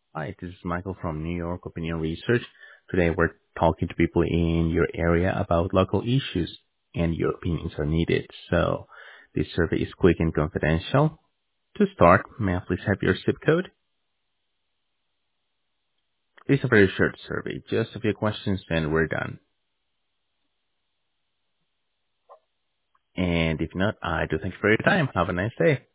Hi, this is Michael from New York Opinion Research. Today we're talking to people in your area about local issues and your opinions are needed. So this survey is quick and confidential. To start, may I please have your zip code? It's a very short survey, just a few questions and we're done. And if not, I do thank you for your time. Have a nice day.